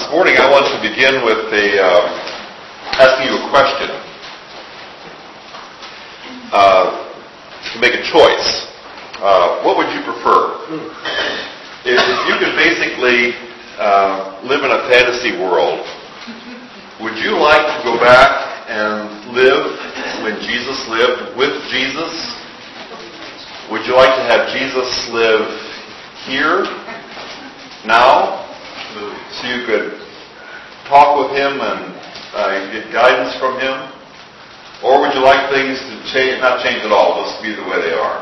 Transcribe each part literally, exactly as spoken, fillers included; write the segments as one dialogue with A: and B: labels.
A: this morning I want to begin with a um, asking you a question. Uh, to make a choice. Uh, what would you prefer? If, if you could basically uh, live in a fantasy world, would you like to go back and live when Jesus lived with Jesus? Would you like to have Jesus live here, now, so you could talk with him and uh, get guidance from him? Or would you like things to change, not change at all, just be the way they are?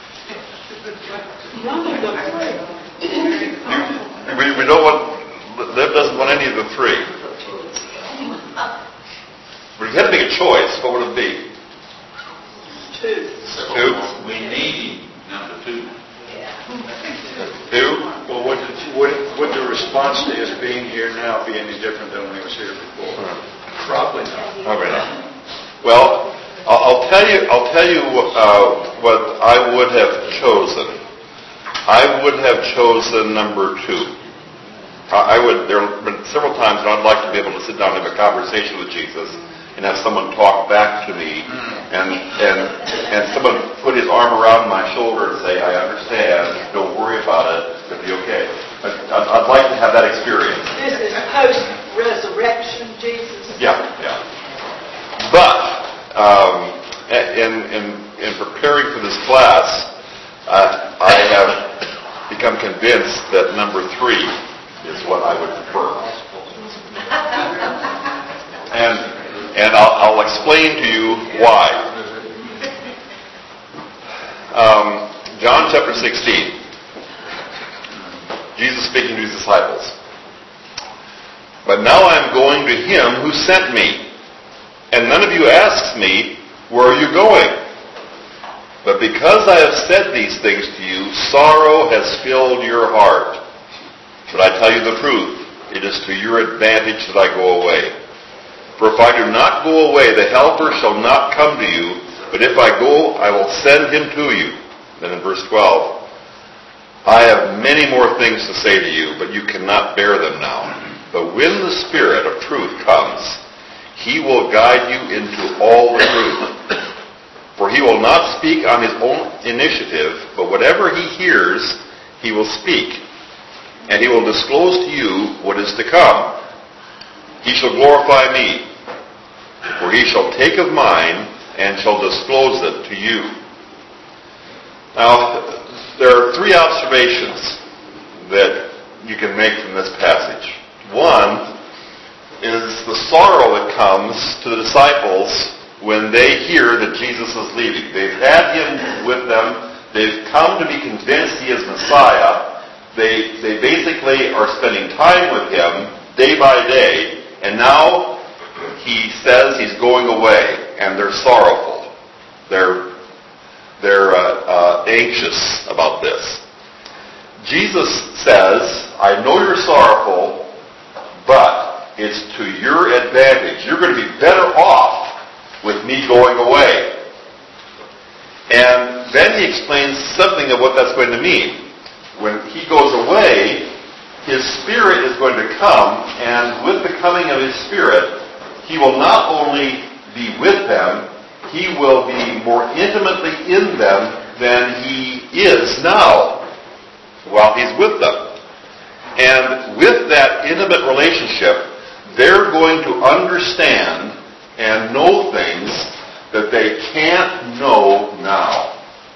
A: we, we don't want, Liv doesn't want any of the three. But if you had to make a choice, what would it be?
B: Two.
A: Two?
C: We need number two.
A: Two?
D: Well, would, would, would the response to his being here now be any different than when he was here before? Probably not.
A: Probably not. Well, I'll, I'll tell you. I'll tell you uh, what I would have chosen. I would have chosen number two. I would. There have been several times when I'd like to be able to sit down and have a conversation with Jesus and have someone talk back to me, and and and someone put his arm around my shoulder and say, "I understand. Don't worry about it. It'll be okay." I'd, I'd like to have that experience.
B: This is post-resurrection Jesus.
A: Yeah, yeah. But um, in in in preparing for this class, uh, I have become convinced that number three is what I would prefer. And and I'll, I'll explain to you why. Um, John chapter sixteen. Jesus speaking to his disciples. But now I am going to him who sent me, and none of you asks me, where are you going? But because I have said these things to you, sorrow has filled your heart. But I tell you the truth, it is to your advantage that I go away. For if I do not go away, the Helper shall not come to you, but if I go, I will send him to you. Then in verse twelve, I have many more things to say to you, but you cannot bear them now. But when the Spirit of truth comes, he will guide you into all the truth. For he will not speak on his own initiative, but whatever he hears, he will speak. And he will disclose to you what is to come. He shall glorify me, for he shall take of mine and shall disclose it to you. Now, there are three observations that you can make from this passage. One is the sorrow that comes to the disciples when they hear that Jesus is leaving. They've had him with them. They've come to be convinced he is Messiah. They, they basically are spending time with him day by day, and now he says he's going away, and they're sorrowful. They're they're uh, uh, anxious about this. Jesus says, I know you're sorrowful, but it's to your advantage. You're going to be better off with me going away. And then he explains something of what that's going to mean. When he goes away, his Spirit is going to come, and with the coming of his Spirit, he will not only be with them, he will be more intimately in them than he is now while he's with them. And with that intimate relationship, they're going to understand and know things that they can't know now.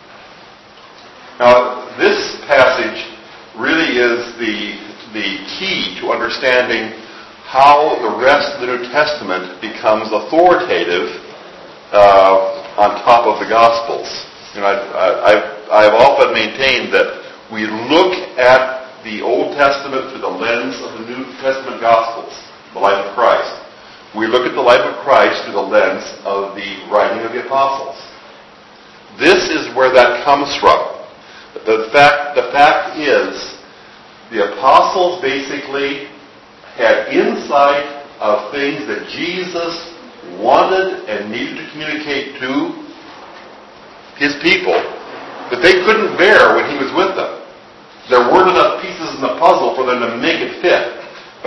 A: Now, this passage really is the, the key to understanding how the rest of the New Testament becomes authoritative uh, on top of the Gospels. You know, I, I, I've often maintained that we look at the Old Testament through the lens of the New Testament Gospels, the life of Christ. We look at the life of Christ through the lens of the writing of the apostles. This is where that comes from. The fact, the fact is, the apostles basically had insight of things that Jesus wanted and needed to communicate to his people that they couldn't bear when he was with them. There weren't enough pieces in the puzzle for them to make it fit. But after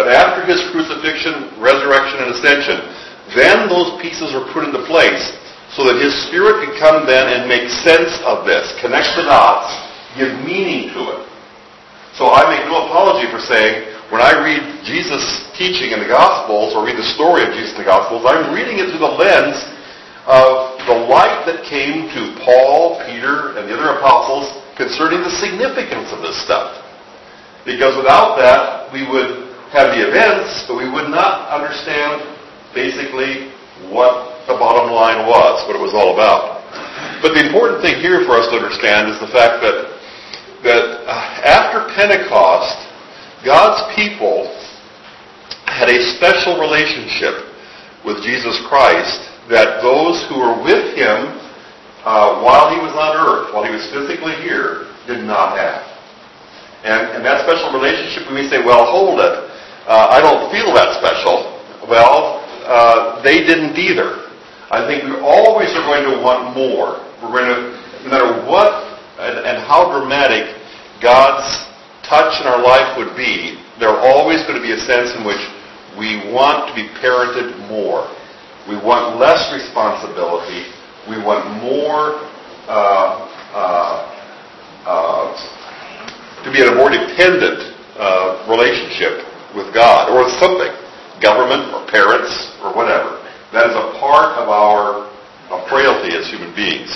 A: after his crucifixion, resurrection, and ascension, then those pieces are put into place so that his Spirit could come then and make sense of this, connect the dots, give meaning to it. So I make no apology for saying, when I read Jesus' teaching in the Gospels, or read the story of Jesus in the Gospels, I'm reading it through the lens of the light that came to Paul, Peter, and the other apostles concerning the significance of this stuff. Because without that, we would have the events, but we would not understand basically what the bottom line was, what it was all about. But the important thing here for us to understand is the fact that, that after Pentecost, God's people had a special relationship with Jesus Christ that those who were with him uh, while he was on earth, while he was physically here, did not have. And, and that special relationship, we may say, well, hold it. Uh, I don't feel that special. Well, uh, they didn't either. I think we always are going to want more. We're going to, no matter what and, and how dramatic God's touch in our life would be, there are always going to be a sense in which we want to be parented more. We want less responsibility. We want more uh, uh, uh, to be in a more dependent uh, relationship with God or with something, government or parents or whatever. That is a part of our of frailty as human beings.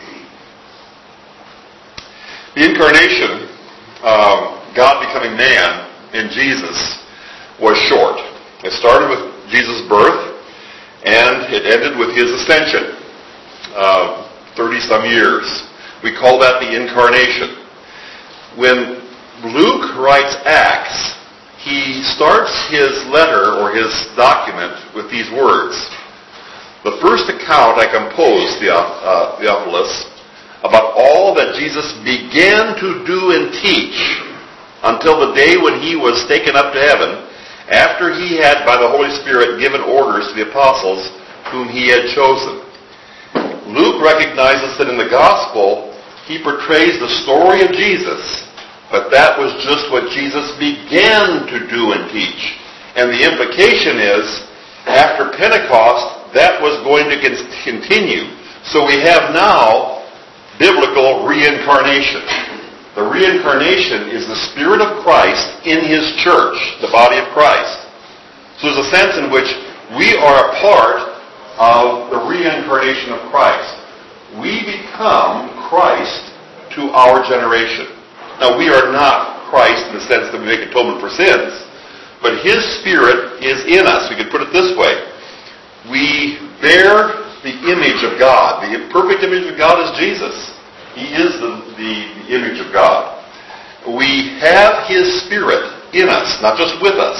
A: The incarnation, um, God becoming man in Jesus, was short. It started with Jesus' birth, and it ended with his ascension, uh, thirty-some years. We call that the incarnation. When Luke writes Acts, he starts his letter or his document with these words. The first account I composed, uh, Theophilus, about all that Jesus began to do and teach until the day when he was taken up to heaven, after he had, by the Holy Spirit, given orders to the apostles whom he had chosen. Luke recognizes that in the Gospel, he portrays the story of Jesus, but that was just what Jesus began to do and teach. And the implication is, after Pentecost, that was going to continue. So we have now biblical reincarnation. The reincarnation is the Spirit of Christ in His church, the body of Christ. So there's a sense in which we are a part of the reincarnation of Christ. We become Christ to our generation. Now, we are not Christ in the sense that we make atonement for sins, but His Spirit is in us. We could put it this way. We bear the image of God. The perfect image of God is Jesus. He is the, the, the image of God. We have His Spirit in us, not just with us.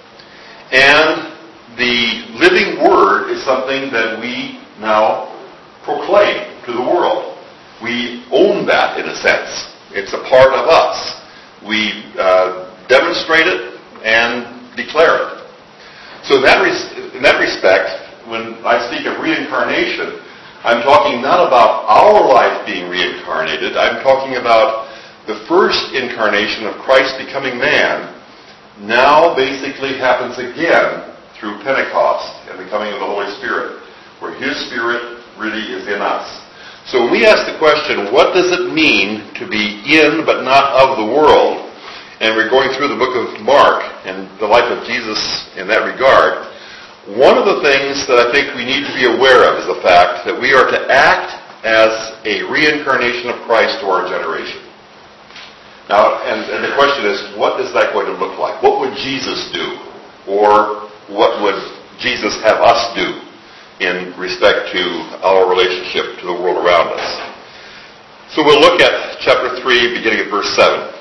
A: And the living Word is something that we now proclaim to the world. We own that in a sense. It's a part of us. We uh, demonstrate it and declare it. So in that, res- in that respect, when I speak of reincarnation, I'm talking not about our life being reincarnated. I'm talking about the first incarnation of Christ becoming man now basically happens again through Pentecost and the coming of the Holy Spirit, where His Spirit really is in us. So when we ask the question, what does it mean to be in but not of the world? And we're going through the book of Mark and the life of Jesus in that regard. One of the things that I think we need to be aware of is the fact that we are to act as a reincarnation of Christ to our generation. Now, and, and the question is, what is that going to look like? What would Jesus do? Or what would Jesus have us do in respect to our relationship to the world around us? So we'll look at chapter three, beginning at verse seven.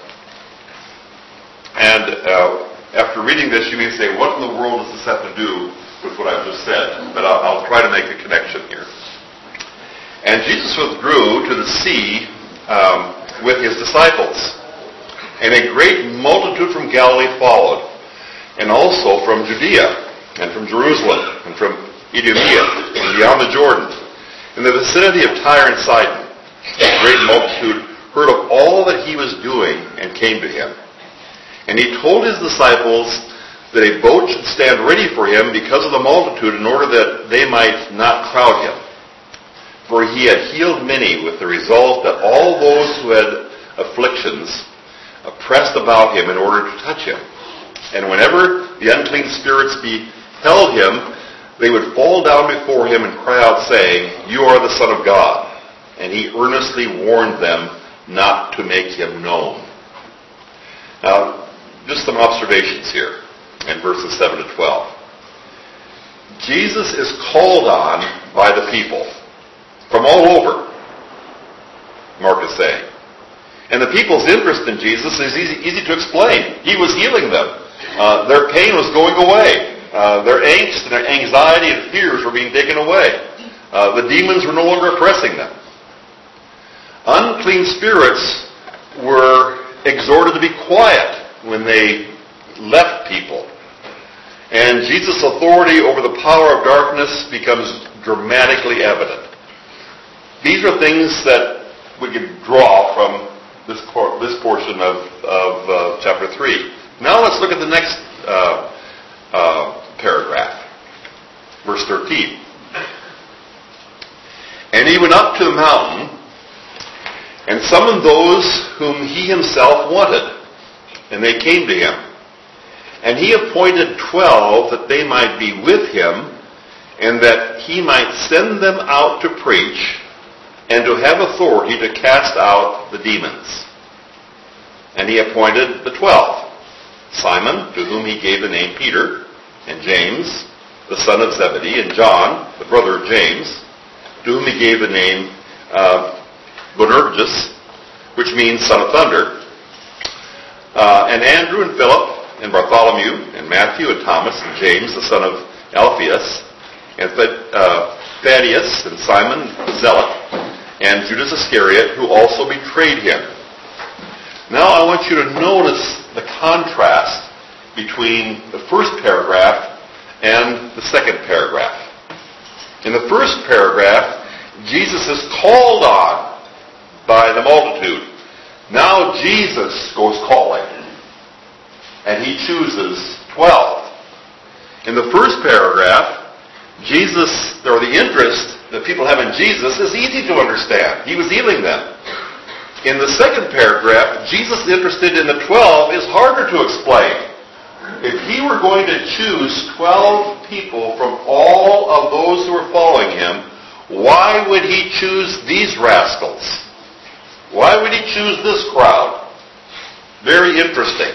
A: And uh, after reading this, you may say, what in the world does this have to do with what I've just said? But I'll, I'll try to make a connection here. And Jesus withdrew to the sea um, with His disciples. And a great multitude from Galilee followed, and also from Judea, and from Jerusalem, and from Idumea, and beyond the Jordan, in the vicinity of Tyre and Sidon. A great multitude heard of all that He was doing and came to Him. And He told His disciples that a boat should stand ready for him because of the multitude, in order that they might not crowd him. For he had healed many, with the result that all those who had afflictions pressed about him in order to touch him. And whenever the unclean spirits beheld him, they would fall down before him and cry out, saying, "You are the Son of God." And he earnestly warned them not to make him known. Now, just some observations here in verses seven to twelve. Jesus is called on by the people from all over, Mark is saying. And the people's interest in Jesus is easy, easy to explain. He was healing them. Uh, their pain was going away. Uh, their angst and their anxiety and fears were being taken away. Uh, the demons were no longer oppressing them. Unclean spirits were exhorted to be quiet when they left people. And Jesus' authority over the power of darkness becomes dramatically evident. These are things that we could draw from this por- this portion of, of uh, chapter three. Now let's look at the next uh, uh, paragraph, verse thirteen. And he went up to the mountain and summoned those whom he himself wanted, and they came to him. And he appointed twelve that they might be with him, and that he might send them out to preach, and to have authority to cast out the demons. And he appointed the twelve: Simon, to whom he gave the name Peter, and James, the son of Zebedee, and John, the brother of James, to whom he gave the name uh, Boanerges, which means son of thunder, uh, and Andrew and Philip, and Bartholomew, and Matthew, and Thomas, and James, the son of Alphaeus, and uh, Thaddeus, and Simon the Zealot, and Judas Iscariot, who also betrayed him. Now I want you to notice the contrast between the first paragraph and the second paragraph. In the first paragraph, Jesus is called on by the multitude. Now Jesus goes calling, and he chooses twelve. In the first paragraph, Jesus, or the interest that people have in Jesus, is easy to understand. He was healing them. In the second paragraph, Jesus interested in the twelve is harder to explain. If he were going to choose twelve people from all of those who were following him, why would he choose these rascals? Why would he choose this crowd? Very interesting.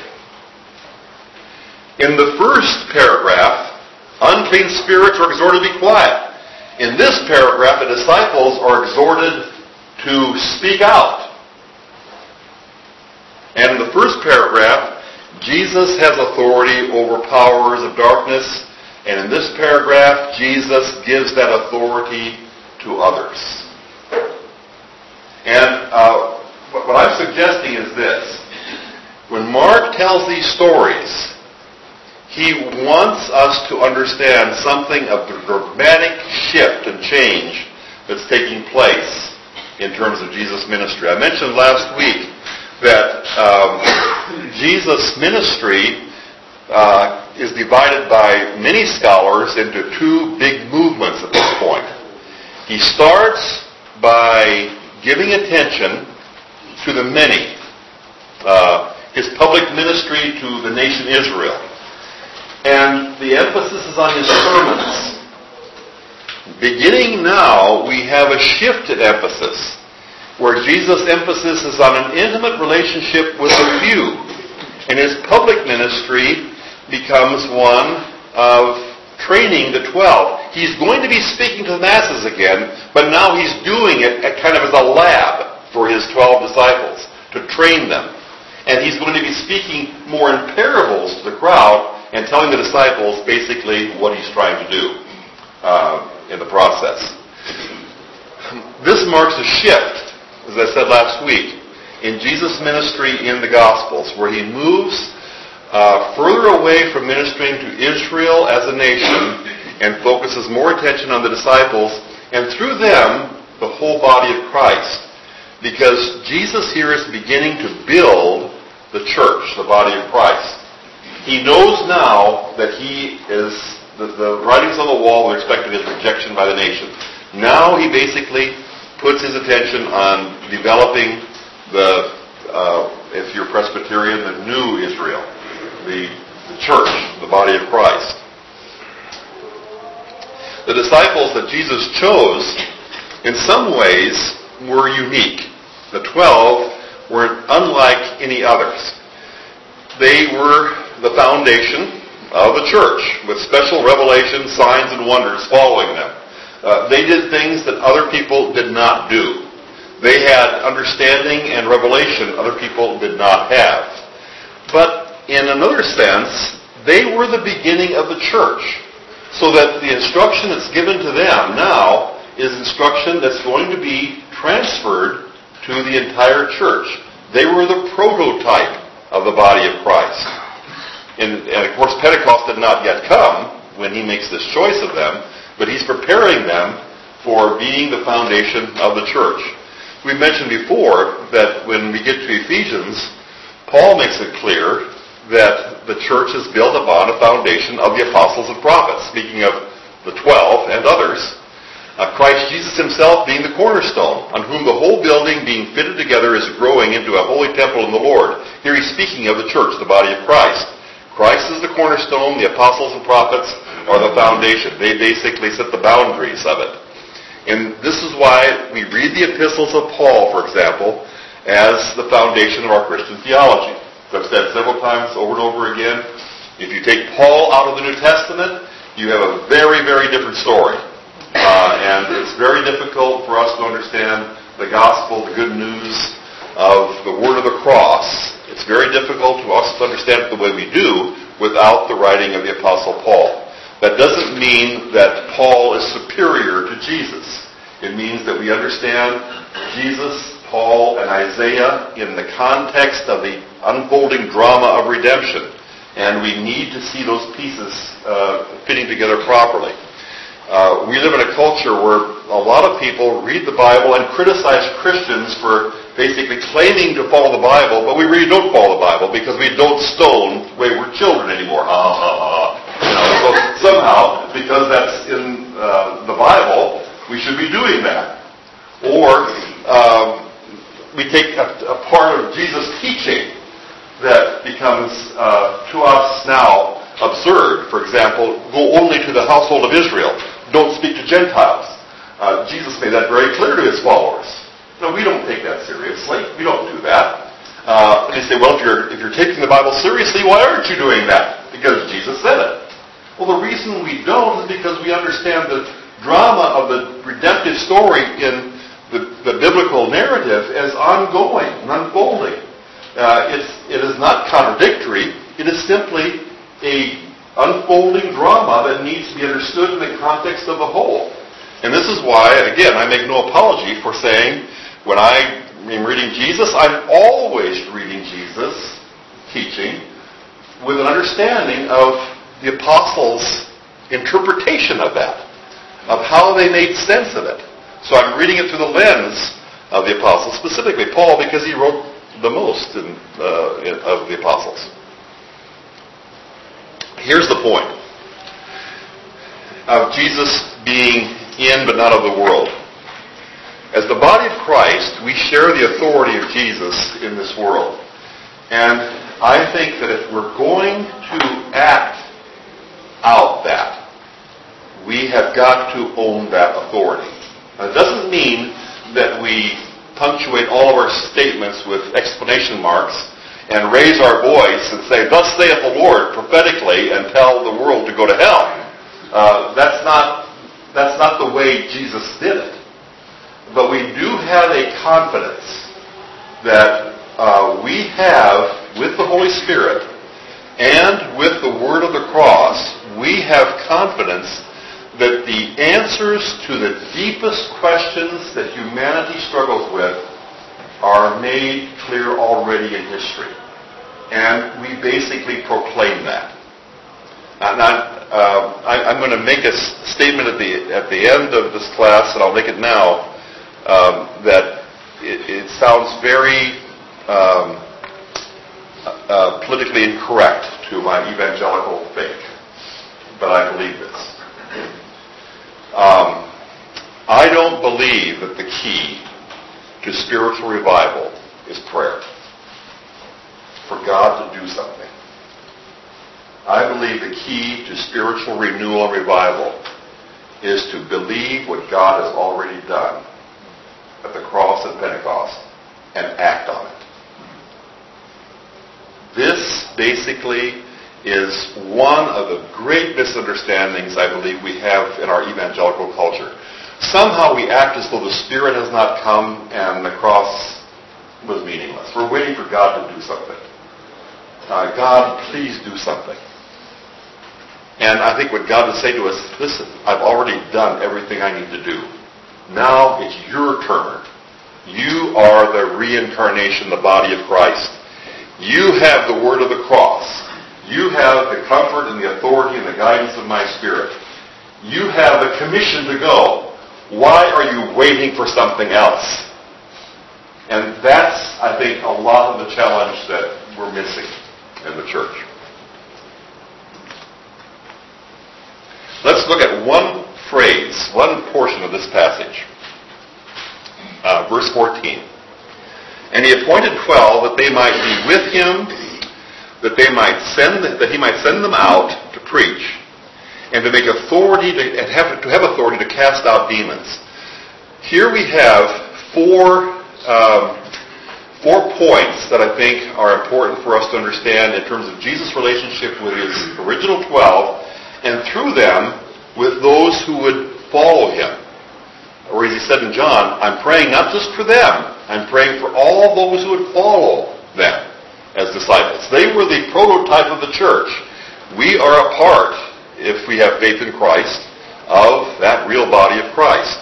A: In the first paragraph, unclean spirits are exhorted to be quiet. In this paragraph, the disciples are exhorted to speak out. And in the first paragraph, Jesus has authority over powers of darkness. And in this paragraph, Jesus gives that authority to others. And uh, what I'm suggesting is this. When Mark tells these stories, he wants us to understand something of the dramatic shift and change that's taking place in terms of Jesus' ministry. I mentioned last week that um, Jesus' ministry uh, is divided by many scholars into two big movements at this point. He starts by giving attention to the many, uh, his public ministry to the nation Israel. And the emphasis is on his sermons. Beginning now, we have a shift in emphasis, where Jesus' emphasis is on an intimate relationship with the few. And his public ministry becomes one of training the twelve. He's going to be speaking to the masses again, but now he's doing it at kind of as a lab for his twelve disciples, to train them. And he's going to be speaking more in parables to the crowd and telling the disciples basically what he's trying to do uh, in the process. This marks a shift, as I said last week, in Jesus' ministry in the Gospels, where he moves uh, further away from ministering to Israel as a nation and focuses more attention on the disciples, and through them, the whole body of Christ. Because Jesus here is beginning to build the church, the body of Christ. He knows now that he is, the, the writings on the wall were expecting his rejection by the nation. Now he basically puts his attention on developing the, uh, if you're Presbyterian, the new Israel, the, the church, the body of Christ. The disciples that Jesus chose, in some ways, were unique. The twelve were unlike any others. They were the foundation of the church, with special revelations, signs, and wonders following them. Uh, they did things that other people did not do. They had understanding and revelation other people did not have. But in another sense, they were the beginning of the church. So that the instruction that's given to them now is instruction that's going to be transferred to the entire church. They were the prototype of the body of Christ. And, and of course, Pentecost did not yet come when he makes this choice of them, but he's preparing them for being the foundation of the church. We mentioned before that when we get to Ephesians, Paul makes it clear that the church is built upon a foundation of the apostles and prophets, speaking of the twelve and others. Uh, Christ Jesus himself being the cornerstone, on whom the whole building being fitted together is growing into a holy temple in the Lord. Here he's speaking of the church, the body of Christ. Christ is the cornerstone, the apostles and prophets are the foundation. They basically set the boundaries of it. And this is why we read the epistles of Paul, for example, as the foundation of our Christian theology. As I've said several times over and over again, if you take Paul out of the New Testament, you have a very, very different story. Uh, and it's very difficult for us to understand the gospel, the good news of the word of the cross. It's very difficult to us to understand it the way we do without the writing of the Apostle Paul. That doesn't mean that Paul is superior to Jesus. It means that we understand Jesus, Paul, and Isaiah in the context of the unfolding drama of redemption. And we need to see those pieces uh, fitting together properly. Uh, we live in a culture where a lot of people read the Bible and criticize Christians for basically claiming to follow the Bible, but we really don't follow the Bible because we don't stone wayward children anymore. Ha ha ha. You know, so somehow, because that's in uh, the Bible, we should be doing that. Or um, we take a, a part of Jesus' teaching that becomes uh, to us now absurd. For example, go only to the household of Israel. Don't speak to Gentiles. Uh, Jesus made that very clear to his followers. No, we don't take that seriously. We don't do that. Uh, and they say, well, if you're if you're taking the Bible seriously, why aren't you doing that? Because Jesus said it. Well, the reason we don't is because we understand the drama of the redemptive story in the, the biblical narrative as ongoing and unfolding. Uh, it's, it is not contradictory. It is simply a unfolding drama that needs to be understood in the context of the whole. And this is why, again, I make no apology for saying when I am reading Jesus, I'm always reading Jesus' teaching with an understanding of the apostles' interpretation of that, of how they made sense of it. So I'm reading it through the lens of the apostles, specifically Paul, because he wrote the most in, uh, in, of the apostles. Here's the point of Jesus being in but not of the world. As the body of Christ, we share the authority of Jesus in this world. And I think that if we're going to act out that, we have got to own that authority. Now, it doesn't mean that we punctuate all of our statements with exclamation marks and raise our voice and say, "Thus saith the Lord," prophetically, and tell the world to go to hell. Uh, that's not that's not the way Jesus did it. But we do have a confidence that uh, we have, with the Holy Spirit and with the word of the cross, we have confidence that the answers to the deepest questions that humanity struggles with are made clear already in history. And we basically proclaim that. And I, uh, I, I'm going to make a statement at the at the end of this class, and I'll make it now, um, that it, it sounds very um, uh, politically incorrect to my evangelical faith, but I believe this. Um, I don't believe that the key to spiritual revival is prayer. For God to do something. I believe the key to spiritual renewal and revival is to believe what God has already done at the cross and Pentecost and act on it. This basically is one of the great misunderstandings I believe we have in our evangelical culture. Somehow we act as though the Spirit has not come and the cross was meaningless. We're waiting for God to do something. Uh, God, please do something. And I think what God would say to us, listen, I've already done everything I need to do. Now it's your turn. You are the reincarnation, the body of Christ. You have the word of the cross. You have the comfort and the authority and the guidance of my Spirit. You have the commission to go. Why are you waiting for something else? And that's, I think, a lot of the challenge that we're missing in the church. Let's look at one phrase, one portion of this passage. Uh, verse fourteen. And he appointed twelve that they might be with him, that they might send, that he might send them out to preach, and to make authority to and have to have authority to cast out demons. Here we have four um, four points that I think are important for us to understand in terms of Jesus' relationship with his original twelve, and through them with those who would follow him. Or as he said in John, I'm praying not just for them, I'm praying for all those who would follow them as disciples. They were the prototype of the church. We are a part, if we have faith in Christ, of that real body of Christ.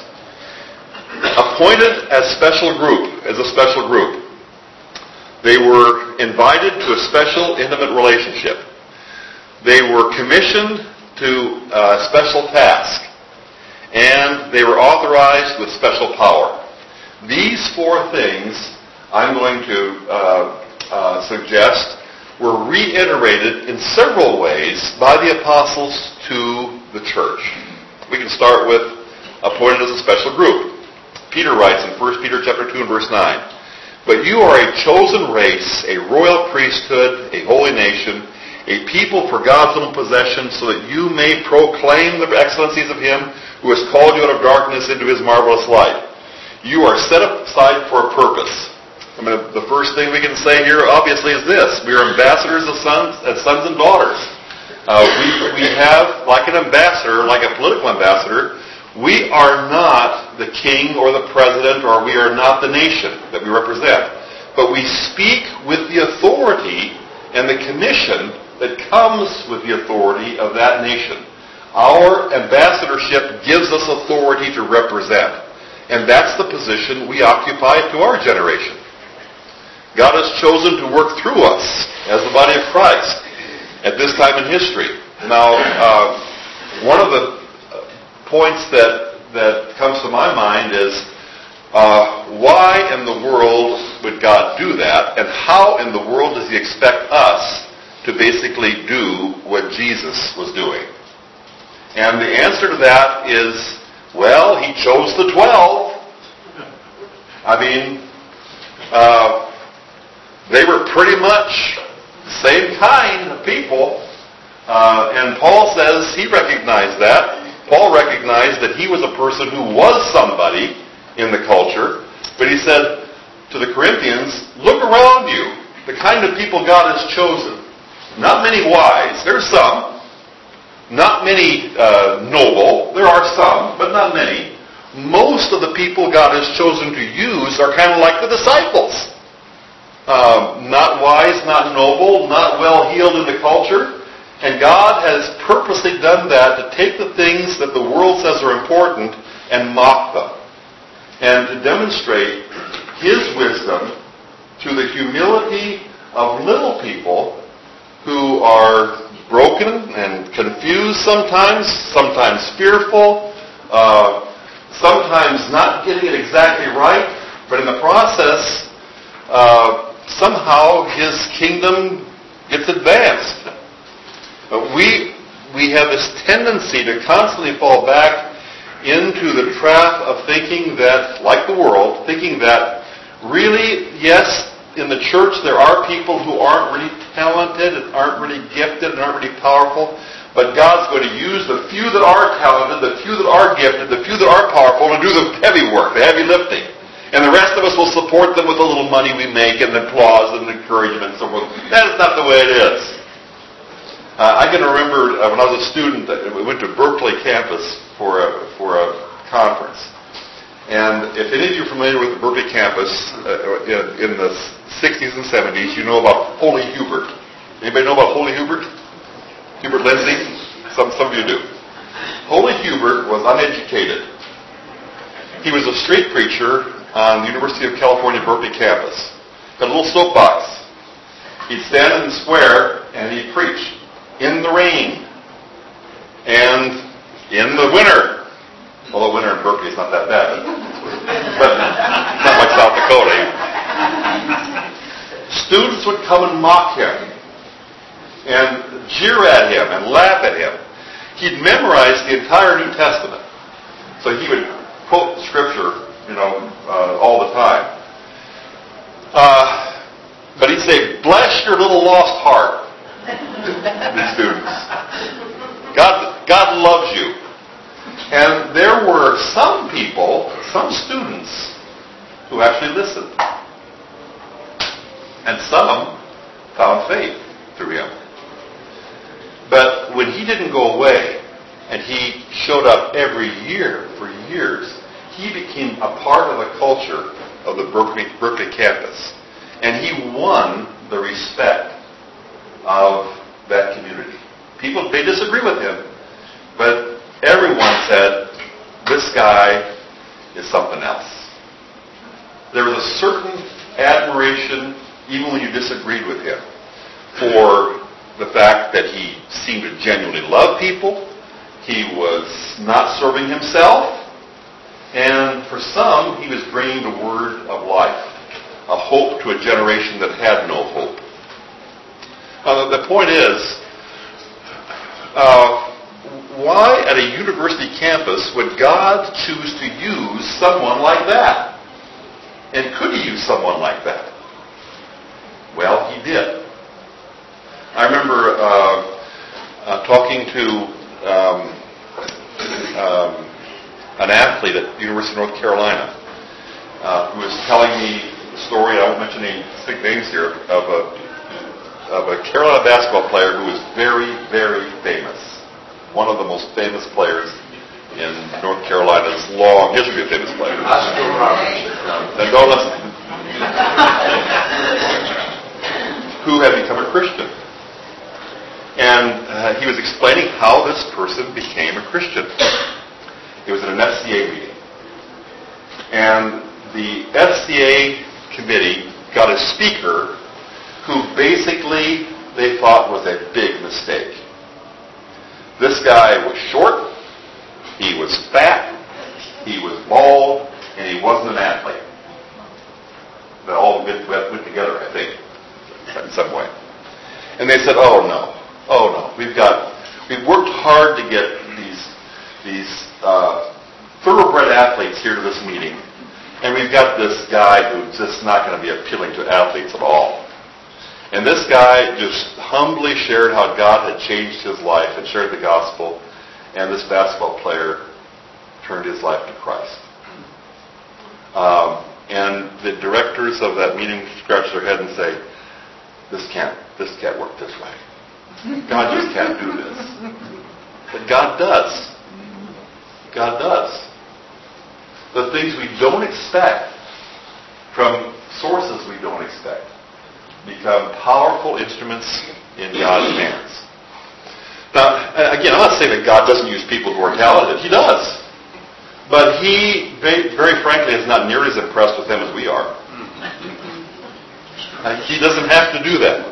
A: Appointed as special group, as a special group. They were invited to a special intimate relationship. They were commissioned to a special task. And they were authorized with special power. These four things, I'm going to uh, uh, suggest, were reiterated in several ways by the apostles to the church. We can start with appointed as a special group. Peter writes in First Peter chapter two and verse nine, But you are a chosen race, a royal priesthood, a holy nation, a people for God's own possession, so that you may proclaim the excellencies of him who has called you out of darkness into his marvelous light. You are set aside for a purpose. I mean, the first thing we can say here, obviously, is this. We are ambassadors of sons, as sons and daughters. Uh, we, we have, like an ambassador, like a political ambassador, we are not the king or the president, or we are not the nation that we represent. But we speak with the authority and the commission that comes with the authority of that nation. Our ambassadorship gives us authority to represent. And that's the position we occupy to our generation. God has chosen to work through us as the body of Christ at this time in history. Now, uh, one of the points that, that comes to my mind is, uh, why in the world would God do that? And how in the world does he expect us to basically do what Jesus was doing? And the answer to that is, well, he chose the twelve. I mean, uh, they were pretty much the same kind of people. Uh, and Paul says he recognized that. Paul recognized that he was a person who was somebody in the culture. But he said to the Corinthians, look around you, the kind of people God has chosen. Not many wise. There's some. Not many uh, noble. There are some, but not many. Most of the people God has chosen to use are kind of like the disciples. Um, not wise, not noble, not well-heeled in the culture. And God has purposely done that to take the things that the world says are important and mock them. And to demonstrate his wisdom through the humility of little people who are broken and confused sometimes, sometimes fearful, uh, sometimes not getting it exactly right, but in the process, uh, somehow his kingdom gets advanced. But we we have this tendency to constantly fall back into the trap of thinking that, like the world, thinking that really, yes, in the church there are people who aren't really talented and aren't really gifted and aren't really powerful, but God's going to use the few that are talented, the few that are gifted, the few that are powerful to do the heavy work, the heavy lifting. And the rest of us will support them with the little money we make and the applause and encouragement and so forth. That is not the way it is. Uh, I can remember uh, when I was a student, uh, we went to Berkeley campus for a, for a conference. And if any of you are familiar with the Berkeley campus uh, in, in the sixties and seventies, you know about Holy Hubert. Anybody know about Holy Hubert? Hubert Lindsay? Some, some of you do. Holy Hubert was uneducated. He was a street preacher on the University of California, Berkeley campus. Had a little soapbox. He'd stand in the square and he'd preach in the rain and in the winter. Although winter in Berkeley is not that bad. But not like South Dakota. Students would come and mock him and jeer at him and laugh at him. He'd memorized the entire New Testament. So he would quote the scripture, you know, uh, all the time. Uh, but he'd say, "Bless your little lost heart," these students. God, God loves you. And there were some people, some students, who actually listened. And some found faith through him. But when he didn't go away, and he showed up every year for years, he became a part of the culture of the Berkeley, Berkeley campus. And he won the respect of that community. People, they disagree with him, but everyone said, this guy is something else. There was a certain admiration, even when you disagreed with him, for the fact that he seemed to genuinely love people. He was not serving himself. And for some, he was bringing the word of life, a hope to a generation that had no hope. Uh, the point is, uh, why at a university campus would God choose to use someone like that? And could he use someone like that? Well, he did. I remember uh, uh, talking to um, um, an athlete at the University of North Carolina uh, who was telling me the story, I won't mention any big names here, of a, of a Carolina basketball player who was very, very famous. One of the most famous players in North Carolina's long history of famous players.
D: Oscar Robertson.
A: And don't listen. Who had become a Christian. And uh, he was explaining how this person became a Christian. It was at an F C A meeting. And the F C A committee got a speaker who basically they thought was a big mistake. This guy was short, he was fat, he was bald, and he wasn't an athlete. They all went, went together, I think, in some way. And they said, oh no, oh no, we've got, we've worked hard to get these, these uh, thoroughbred athletes here to this meeting, and we've got this guy who's just not going to be appealing to athletes at all. And this guy just humbly shared how God had changed his life and shared the gospel, and this basketball player turned his life to Christ. Um, and the directors of that meeting scratch their head and say, this can't, this can't work this way. God just can't do this. But God does. God does. The things we don't expect from sources we don't expect become powerful instruments in God's hands. Now, again, I'm not saying that God doesn't use people who are talented. He does. But He, very frankly, is not nearly as impressed with them as we are. He doesn't have to do that.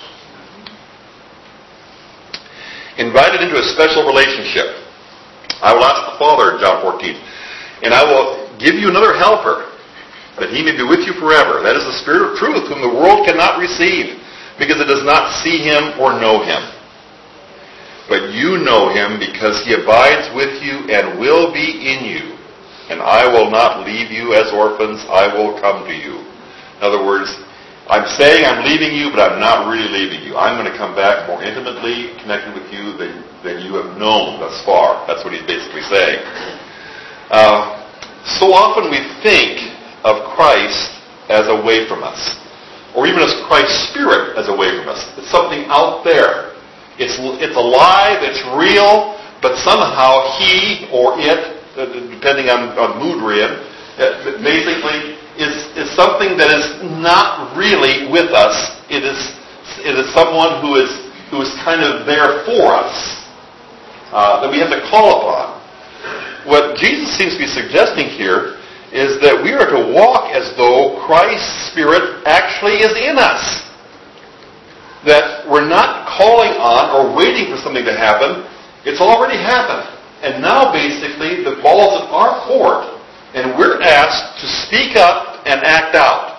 A: Invited into a special relationship. I will ask the Father, John fourteen, and I will give you another helper, that he may be with you forever. That is the Spirit of truth, whom the world cannot receive, because it does not see him or know him. but you know him because he abides with you and will be in you. And I will not leave you as orphans, I will come to you. In other words, I'm saying I'm leaving you, but I'm not really leaving you. I'm going to come back more intimately connected with you than, than you have known thus far. That's what he's basically saying. Uh, so often we think of Christ as away from us, or even as Christ's Spirit as away from us. It's something out there. It's, it's alive, it's real, but somehow he or it, depending on, on mood we're in, basically is, is something that is not really with us. It is, it is someone who is, who is kind of there for us, uh, that we have to call upon. What Jesus seems to be suggesting here is that we are to walk as though Christ's Spirit actually is in us. That we're not calling on or waiting for something to happen. It's already happened. And now basically the ball's in our court and we're asked to speak up and act out.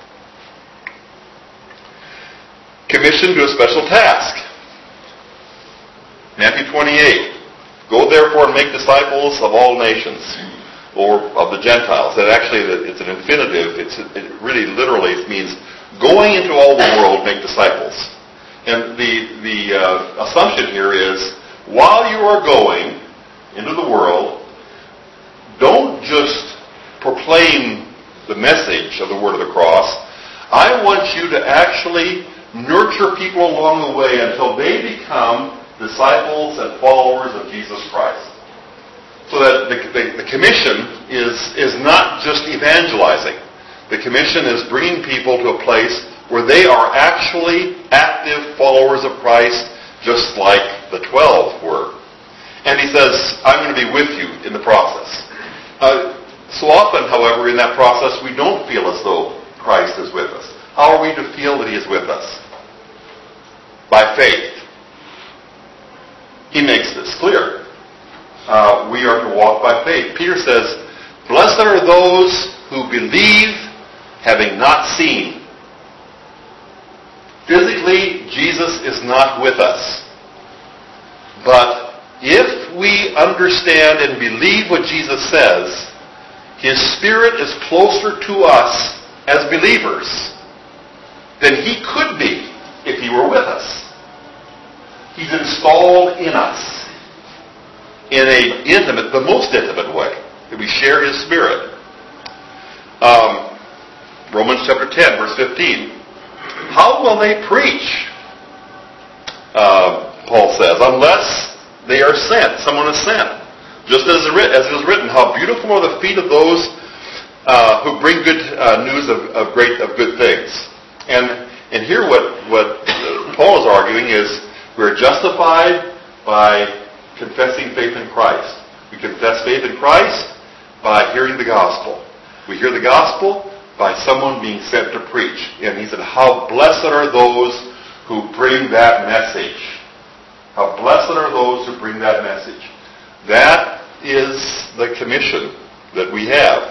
A: Commissioned to a special task. Matthew twenty-eight. Go therefore and make disciples of all nations, or of the Gentiles. And actually it's an infinitive. It's, it really literally means going into all the world, make disciples. And the, the uh, assumption here is, while you are going into the world, don't just proclaim the message of the word of the cross. I want you to actually nurture people along the way until they become disciples and followers of Jesus Christ. So that the, the, the commission is, is not just evangelizing. The commission is bringing people to a place where they are actually active followers of Christ, just like the twelve were. And he says, I'm going to be with you in the process. Uh, so often, however, in that process, we don't feel as though Christ is with us. How are we to feel that he is with us? By faith. He makes this clear. Uh, we are to walk by faith. Peter says, blessed are those who believe, having not seen. Physically, Jesus is not with us. But if we understand and believe what Jesus says, his Spirit is closer to us as believers than he could be if he were with us. He's installed in us in an intimate, the most intimate way, that we share his Spirit. Um, Romans chapter ten, verse fifteen. How will they preach? Uh, Paul says, unless they are sent. Someone is sent. Just as it is written, how beautiful are the feet of those uh, who bring good uh, news of, of great of good things. And and here what what Paul is arguing is we're justified by confessing faith in Christ. We confess faith in Christ by hearing the gospel. We hear the gospel by someone being sent to preach. And he said, how blessed are those who bring that message. How blessed are those who bring that message. That is the commission that we have.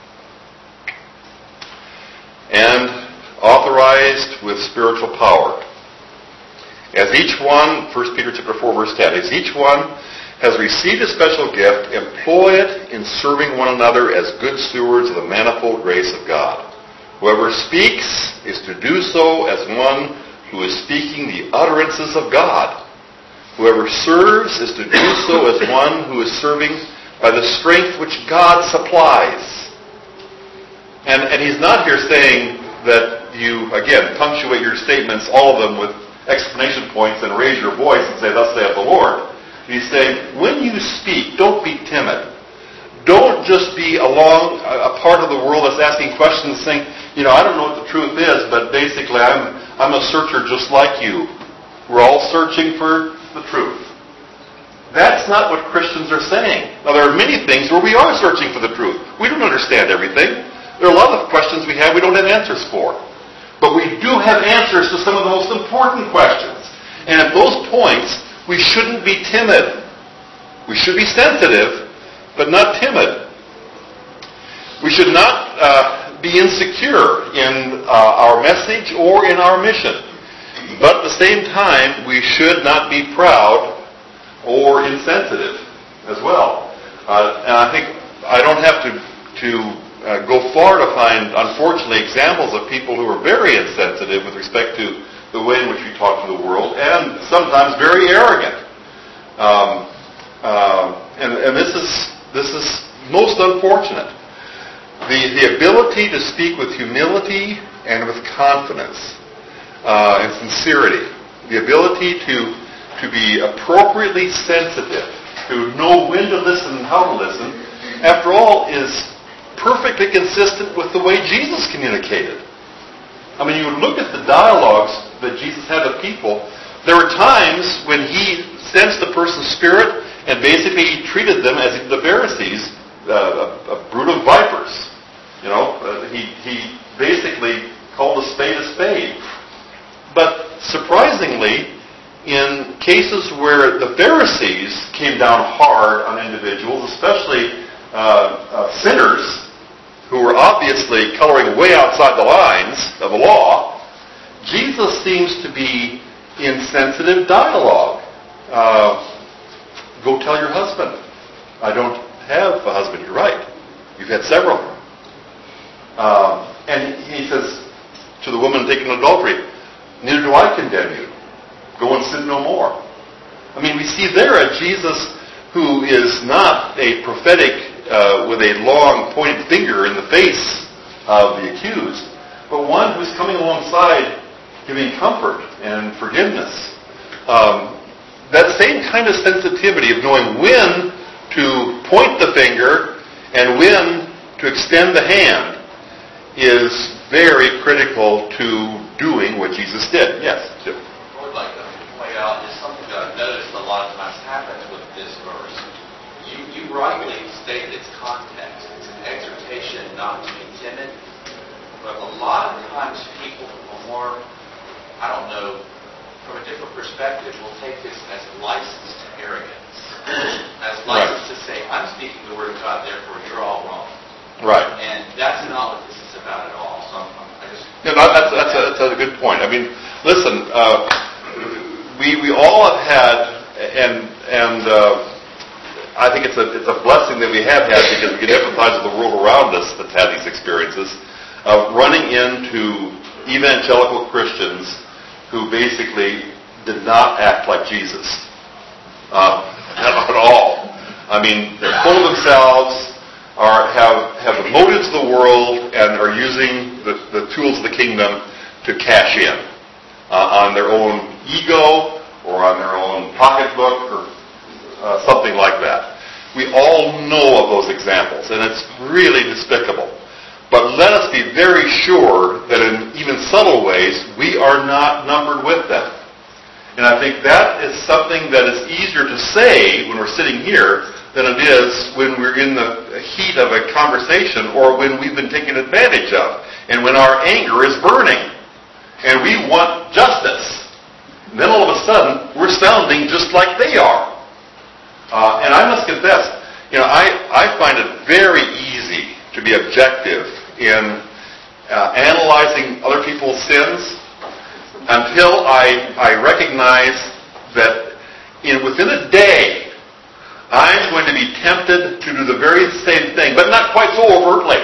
A: And authorized with spiritual power. As each one, First Peter chapter four, verse ten, as each one has received a special gift, employ it in serving one another as good stewards of the manifold grace of God. Whoever speaks is to do so as one who is speaking the utterances of God. Whoever serves is to do so as one who is serving by the strength which God supplies. And, and he's not here saying that you, again, punctuate your statements, all of them with exclamation points, and raise your voice and say, thus saith the Lord. He's saying, when you speak, don't be timid. Don't just be along a part of the world that's asking questions saying, you know, I don't know what the truth is, but basically I'm I'm a searcher just like you. We're all searching for the truth. That's not what Christians are saying. Now, there are many things where we are searching for the truth. We don't understand everything. There are a lot of questions we have we don't have answers for. But we do have answers to some of the most important questions. And at those points, we shouldn't be timid. We should be sensitive, but not timid. We should not uh, be insecure in uh, our message or in our mission. But at the same time, we should not be proud or insensitive as well. Uh, and I think I don't have to, to uh, go far to find, unfortunately, examples of people who are very insensitive with respect to the way in which we talk to the world, and sometimes very arrogant. Um, uh, and, and this is this is most unfortunate. The the ability to speak with humility and with confidence uh, and sincerity, the ability to to be appropriately sensitive, to know when to listen and how to listen, after all, is perfectly consistent with the way Jesus communicated. I mean, you look at the dialogues that Jesus had with people, there were times when he sensed the person's spirit and basically he treated them as the Pharisees, uh, a, a brood of vipers. You know, uh, he, he basically called a spade a spade. But surprisingly, in cases where the Pharisees came down hard on individuals, especially uh, uh, sinners who were obviously coloring way outside the lines of the law, Jesus seems to be in sensitive dialogue. Uh, go tell your husband. I don't have a husband. You're right. You've had several. Um, and he says to the woman taken in adultery, neither do I condemn you. Go and sin no more. I mean, we see there a Jesus who is not a prophetic uh, with a long pointed finger in the face of the accused, but one who's coming alongside giving comfort and forgiveness. Um, that same kind of sensitivity of knowing when to point the finger and when to extend the hand is very critical to doing what Jesus did. Yes, Jim.
C: I would like to point out is something that I've noticed a lot of times happens with this verse. You, you rightly stated its context. It's an exhortation not to be timid. But a lot of times people from a more, I don't know, from a different perspective will take this as license to arrogance. As license right. to say, I'm speaking the Word of God, therefore you're all wrong.
A: Right.
C: And that's not what this is about at all. So I'm, I just...
A: Yeah, no, that's, that's, a, that's a good point. I mean, listen, uh, we we all have had, and and uh, I think it's a it's a blessing that we have had because we can empathize with the world around us that's had these experiences of running into evangelical Christians who basically did not act like Jesus uh, at all. I mean, they're full of themselves, are have have the motives of the world, and are using the, the tools of the kingdom to cash in uh, on their own ego or on their own pocketbook or uh, something like that. We all know of those examples, and it's really despicable. But let us be very sure that in even subtle ways, we are not numbered with them. And I think that is something that is easier to say when we're sitting here than it is when we're in the heat of a conversation or when we've been taken advantage of and when our anger is burning and we want justice. And then all of a sudden, we're sounding just like they are. Uh, and I must confess, you know, I, I find it very easy to be objective in uh, analyzing other people's sins until I, I recognize that in within a day, I'm going to be tempted to do the very same thing, but not quite so overtly.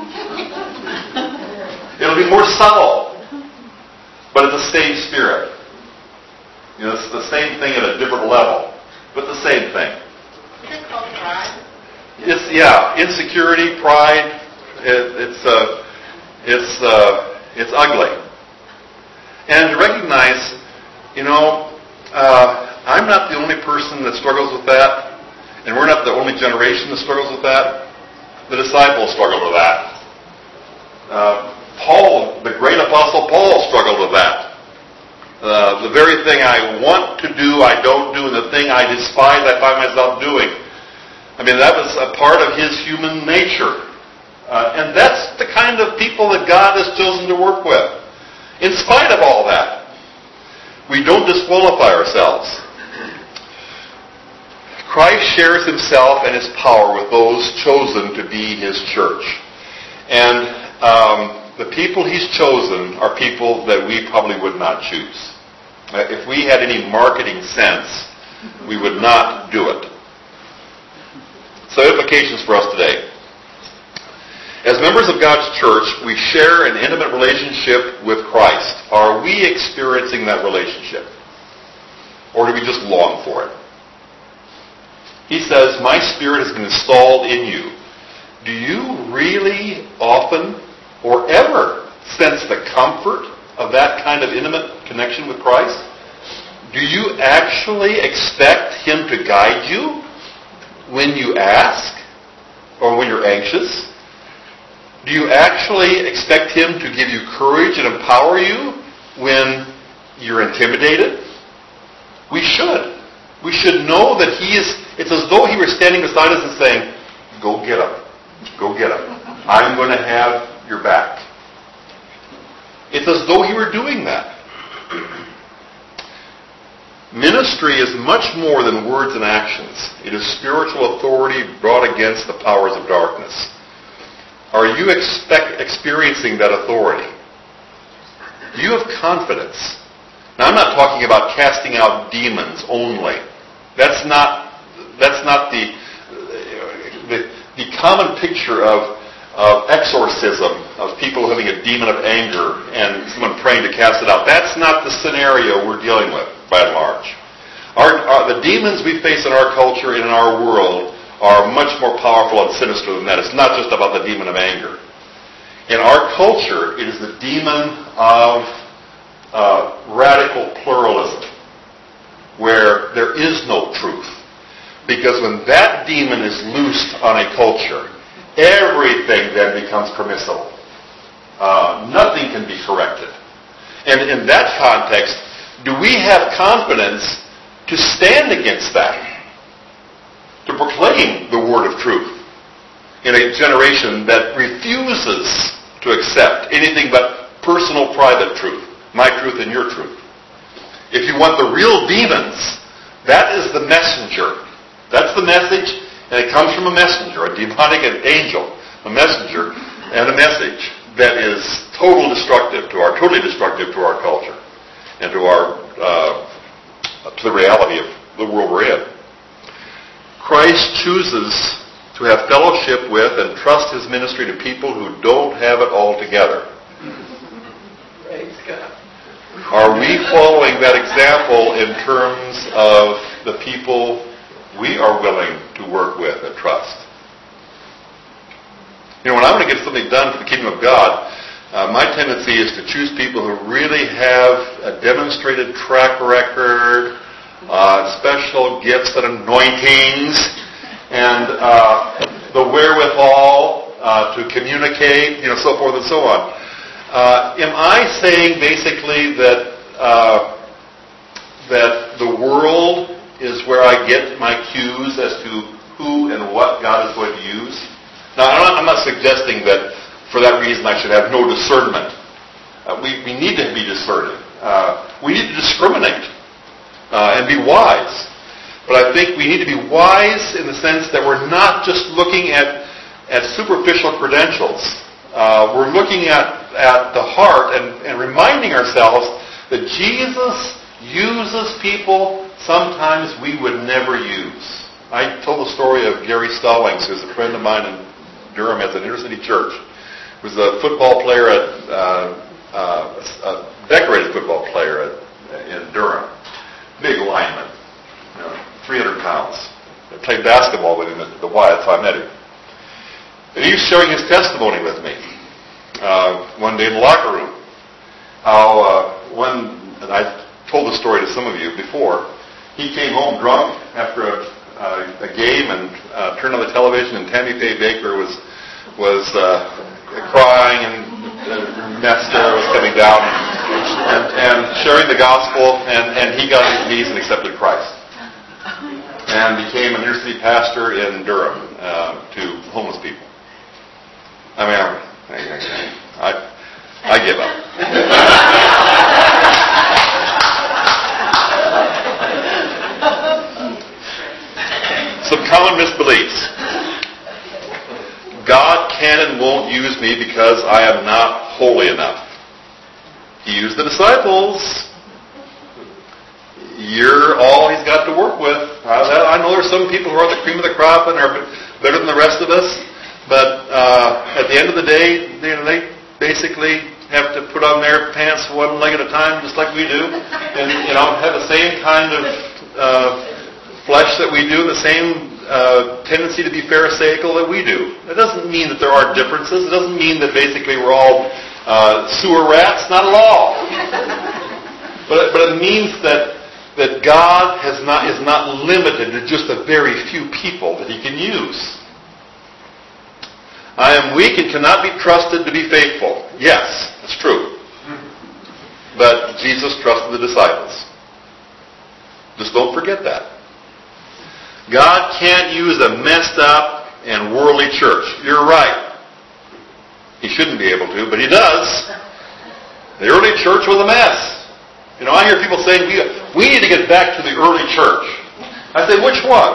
A: It'll be more subtle, but it's the same spirit. You know, it's the same thing at a different level, but the same thing.
B: Is it called pride?
A: It's yeah, insecurity, pride. It, it's uh, it's uh, it's ugly. And to recognize, you know, uh, I'm not the only person that struggles with that, and we're not the only generation that struggles with that. The disciples struggled with that. Uh, Paul, the great apostle Paul, struggled with that. Uh, the very thing I want to do, I don't do, and the thing I despise, I find myself doing. I mean, that was a part of his human nature. Uh, and that's the kind of people that God has chosen to work with. In spite of all that, we don't disqualify ourselves. Christ shares himself and his power with those chosen to be his church. And um, the people he's chosen are people that we probably would not choose. Uh, if we had any marketing sense, we would not do it. So implications for us today. As members of God's church, we share an intimate relationship with Christ. Are we experiencing that relationship? Or do we just long for it? He says, my Spirit has been installed in you. Do you really often or ever sense the comfort of that kind of intimate connection with Christ? Do you actually expect Him to guide you when you ask or when you're anxious? Do you actually expect Him to give you courage and empower you when you're intimidated? We should. We should know that He is, it's as though He were standing beside us and saying, go get Him. Go get Him. I'm going to have your back. It's as though He were doing that. Ministry is much more than words and actions. It is spiritual authority brought against the powers of darkness. Are you expect, experiencing that authority? Do you have confidence? Now, I'm not talking about casting out demons only. That's not, that's not the, the, the common picture of, of exorcism, of people having a demon of anger and someone praying to cast it out. That's not the scenario we're dealing with, by and large. Our, our, the demons we face in our culture and in our world are much more powerful and sinister than that. It's not just about the demon of anger. In our culture, it is the demon of uh, radical pluralism, where there is no truth. Because when that demon is loosed on a culture, everything then becomes permissible. Uh, nothing can be corrected. And in that context, do we have confidence to stand against that? To proclaim the word of truth in a generation that refuses to accept anything but personal, private truth. My truth and your truth. If you want the real demons, that is the messenger. That's the message, and it comes from a messenger, a demonic angel, a messenger, and a message that is total destructive to our, totally destructive to our culture and to our, uh, to the reality of the world we're in. Christ chooses to have fellowship with and trust His ministry to people who don't have it all together.
B: Praise God.
A: Are we following that example in terms of the people we are willing to work with and trust? You know, when I want to get something done for the kingdom of God, uh, my tendency is to choose people who really have a demonstrated track record, uh, special gifts and anointings, and uh, the wherewithal uh, to communicate, you know, so forth and so on. Uh, am I saying basically that uh, that the world is where I get my cues as to who and what God is going to use? Now, I'm not, I'm not suggesting that for that reason I should have no discernment. Uh, we, we need to be discerning. Uh, we need to discriminate uh, and be wise. But I think we need to be wise in the sense that we're not just looking at, at superficial credentials. Uh, we're looking at, at the heart and, and reminding ourselves that Jesus uses people sometimes we would never use. I told the story of Gary Stallings, who's a friend of mine in Durham at an inner city church. He was a football player, at, uh, uh, a decorated football player at, in Durham. Big lineman, you know, three hundred pounds. I played basketball with him at the Y, that's how I met him. And he was sharing his testimony with me uh, one day in the locker room. How uh, one, and I told the story to some of you before, he came home drunk after a, uh, a game and uh, turned on the television, and Tammy Faye Baker was was uh, crying, and uh, mascara was coming down, and, and sharing the gospel, and, and he got on his knees and accepted Christ. And became an inner city pastor in Durham uh, to homeless people. I mean, I, I, I give up. Some common misbeliefs. God can and won't use me because I am not holy enough. He used the disciples. you're all he's got to work with. I, I know there's some people who are the cream of the crop and are better than the rest of us, but uh, at the end of the day, you know, they basically have to put on their pants one leg at a time, just like we do, and you know, have the same kind of uh, flesh that we do, the same uh, tendency to be pharisaical that we do. It doesn't mean that there are differences. It doesn't mean that basically we're all uh, sewer rats. Not at all. But, but it means that that God has not is not limited to just a very few people that He can use. I am weak and cannot be trusted to be faithful. Yes, it's true. But Jesus trusted the disciples. Just don't forget that. God can't use a messed up and worldly church. You're right. He shouldn't be able to, but He does. The early church was a mess. You know, I hear people saying, we, we need to get back to the early church. I say, which one?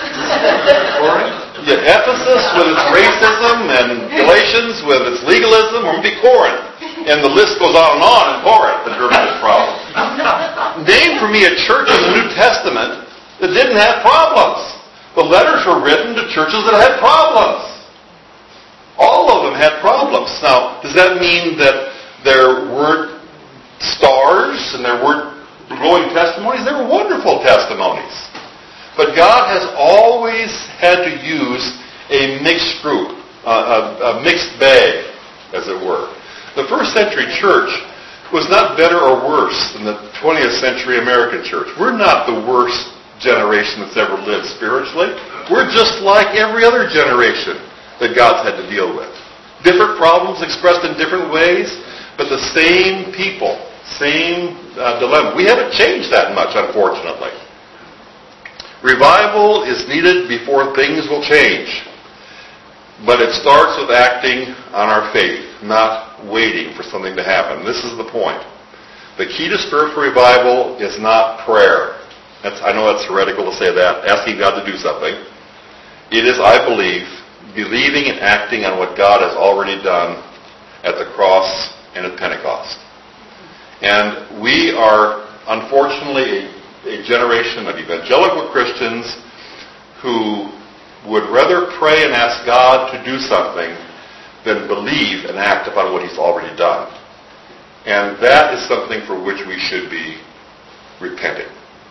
A: Yeah, Ephesus with its racism and Galatians with its legalism, or maybe Corinth. And the list goes on and on in Corinth that driven this problem. Name for me a church in the New Testament that didn't have problems. The letters were written to churches that had problems. All of them had problems. Now, does that mean that there weren't stars and there weren't glowing testimonies? There were wonderful testimonies. But God has always had to use a mixed group, a, a, a mixed bag, as it were. The first century church was not better or worse than the twentieth century American church. We're not the worst generation that's ever lived spiritually. We're just like every other generation that God's had to deal with. Different problems expressed in different ways, but the same people, same uh, dilemma. We haven't changed that much, unfortunately. Revival is needed before things will change. But it starts with acting on our faith, not waiting for something to happen. This is the point. The key to spiritual revival is not prayer. That's, I know that's heretical to say that, asking God to do something. It is, I believe, believing and acting on what God has already done at the cross and at Pentecost. And we are, unfortunately, a, a generation of evangelical Christians who would rather pray and ask God to do something than believe and act upon what He's already done. And that is something for which we should be repenting.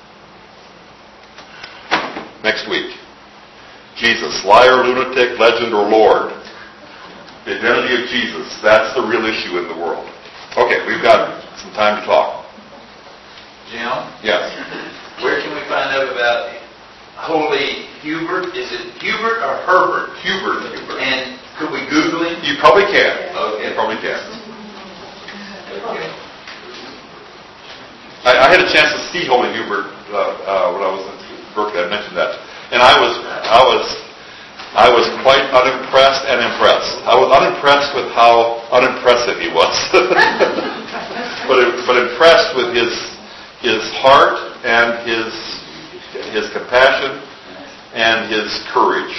A: Next week, Jesus, liar, lunatic, legend, or Lord. The identity of Jesus, that's the real issue in the world. Okay, we've got some time to talk.
E: Jim?
A: Yes.
E: Where can we find out about Holy Hubert? Is it Hubert or Herbert?
A: Hubert. Hubert.
E: And could we Google him?
A: You probably can.
E: Okay.
A: You probably can.
E: Okay.
A: I, I had a chance to see Holy Hubert uh, uh, when I was in Berkeley. I mentioned that, and I was, I was, I was quite unimpressed and impressed. I was unimpressed with how unimpressive he was, but but impressed with his his heart and his his compassion and his courage.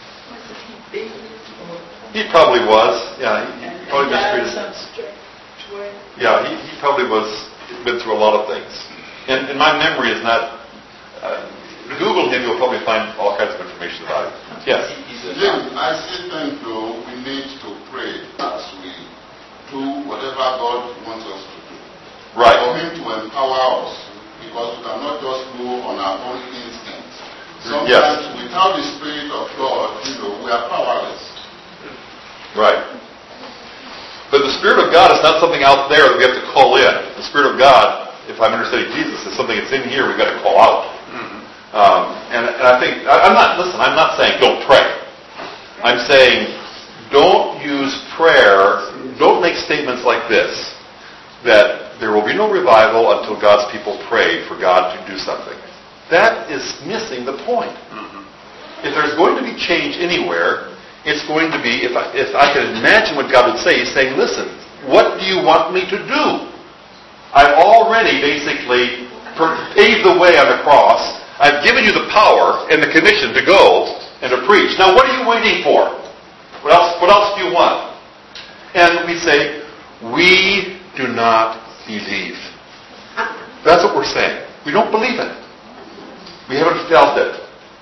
A: He probably was. Yeah, he, he probably mistreated. Yeah, he, he probably was been through a lot of things. And, and my memory is not. Uh, Google him, you'll probably find all kinds of information about him. Yes.
F: Jim, I still think though we need to pray as we do whatever God wants us to do.
A: Right.
F: For Him to empower us, because we cannot just go on our own instincts. Sometimes
A: yes.
F: without the Spirit of God, you know, we are powerless.
A: Right. But the Spirit of God is not something out there that we have to call in. The Spirit of God, if I'm understanding Jesus, is something that's in here we've got to call out. Mm-hmm. Um, and, and I think, I, I'm not, listen, I'm not saying don't pray. I'm saying don't use prayer, don't make statements like this, that there will be no revival until God's people pray for God to do something. That is missing the point. Mm-hmm. If there's going to be change anywhere, it's going to be, if I, if I can imagine what God would say, He's saying, listen, what do you want me to do? I've already basically paved the way on the cross. I've given you the power and the commission to go and to preach. Now what are you waiting for? What else, what else do you want? And we say, we do not believe. That's what we're saying. We We don't believe it. We haven't felt it.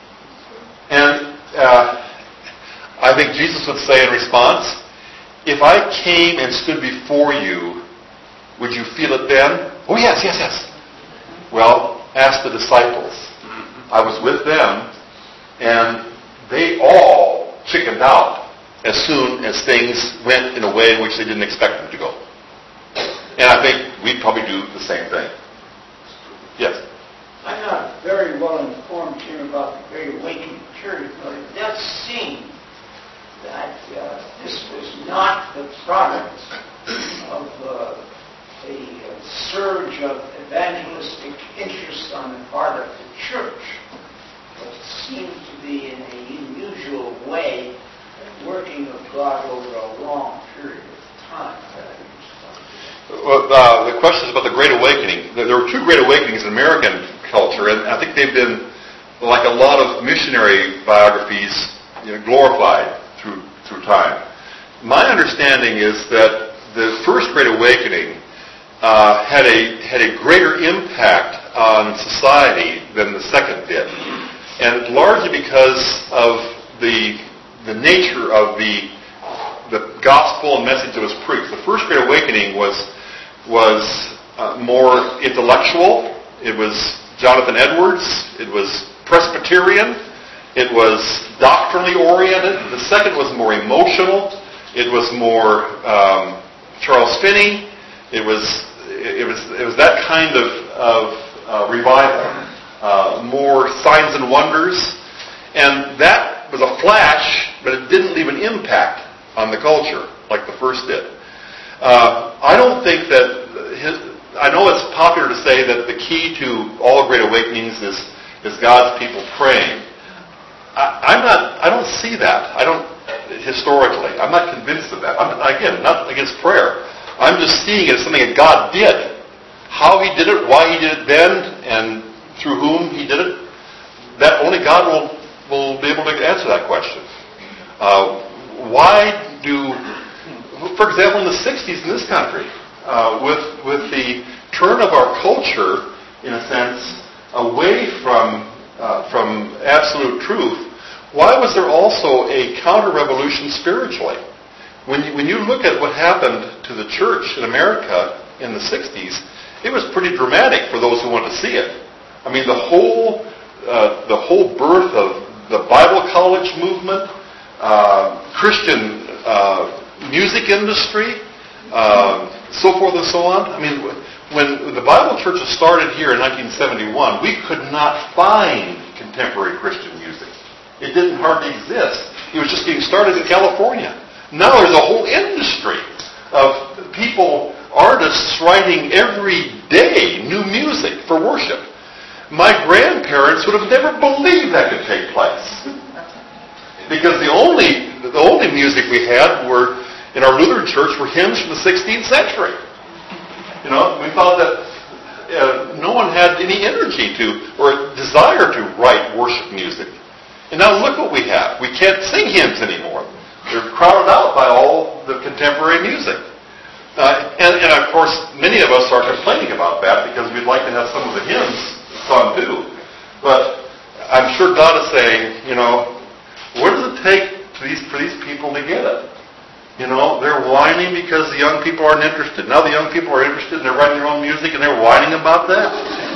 A: And uh, I think Jesus would say in response, if I came and stood before you, would you feel it then? Oh, yes, yes, yes. Well, ask the disciples. I was with them, and they all chickened out as soon as things went in a way in which they didn't expect them to go. And I think we'd probably do the same thing. Yes?
G: I'm not very well informed here about the Great Awakening period, but it does seem that uh, this was not the product of uh, a uh, surge of evangelistic interest on the part of the church, but it seemed to be in an unusual way working of God over a long period of time.
A: Well, uh, the question is about the Great Awakening. There were two Great Awakenings in American culture, and I think they've been, like a lot of missionary biographies, you know, glorified through through time. My understanding is that the first Great Awakening uh, had a had a greater impact on society than the second did, and largely because of the the nature of the the gospel and message that was preached. The first Great Awakening was was uh, more intellectual. It was Jonathan Edwards. It was Presbyterian. It was doctrinally oriented. The second was more emotional. It was more um, Charles Finney. It was it was it was that kind of of uh, revival, uh, more signs and wonders, and that was a flash, but it didn't leave an impact on the culture like the first did. Uh, I don't think that his, I know it's popular to say that the key to all Great Awakenings is is God's people praying. I, I'm not. I don't see that. I don't historically. I'm not convinced of that. I'm, again, not against prayer. I'm just seeing it as something that God did. How He did it, why He did it then, and through whom He did it. That only God will will be able to answer that question. Uh, why do, for example, in the sixties in this country, uh, with with the turn of our culture, in a sense, away from uh, from absolute truth, why was there also a counter-revolution spiritually? When you, when you look at what happened to the church in America in the sixties, it was pretty dramatic for those who wanted to see it. I mean, the whole uh, the whole birth of the Bible college movement, uh, Christian uh, music industry, uh, so forth and so on. I mean, when the Bible churches started here in nineteen seventy-one, we could not find contemporary Christian music. It didn't hardly exist. It was just getting started in California. Now there's a whole industry of people, artists writing every day new music for worship. My grandparents would have never believed that could take place. Because the only the only music we had were in our Lutheran church were hymns from the sixteenth century. You know, we thought that uh, no one had any energy to or desire to write worship music. And now look what we have. We can't sing hymns anymore. They're crowded out by all the contemporary music. Uh, and, and of course, many of us are complaining about that because we'd like to have some of the hymns sung too. But I'm sure God is saying, you know, what does it take for these, for these people to get it? You know, they're whining because the young people aren't interested. Now the young people are interested and they're writing their own music and they're whining about that.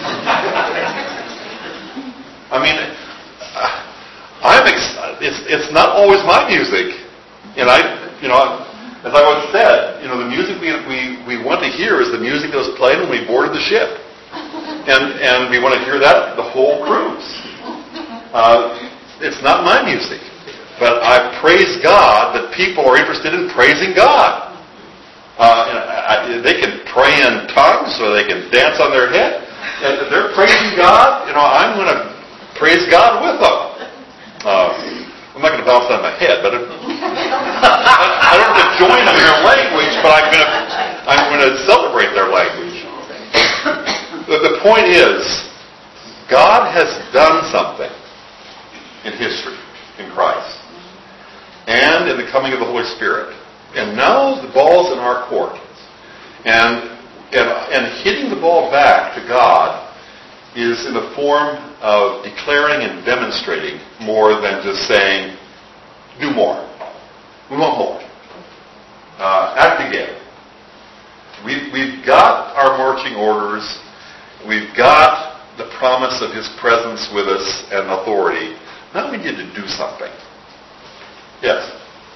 A: I mean, I'm ex- it's it's not always my music, and I, you know, as I once said, you know, the music we we we want to hear is the music that was played when we boarded the ship, and and we want to hear that the whole cruise. Uh, it's not my music. But I praise God that people are interested in praising God. Uh, and I, they can pray in tongues or they can dance on their head. And if they're praising God, you know, I'm going to praise God with them. Uh, I'm not going to bounce on my head, but if, I don't have to join them in their language, but I'm going to I'm going to celebrate their language. The, the point is, God has done something in history in Christ. And in the coming of the Holy Spirit. And now the ball's in our court. And, and and hitting the ball back to God is in the form of declaring and demonstrating more than just saying, do more. We want more. Uh, act again. We've, we've got our marching orders. We've got the promise of His presence with us and authority. Now we need to do something. Yes?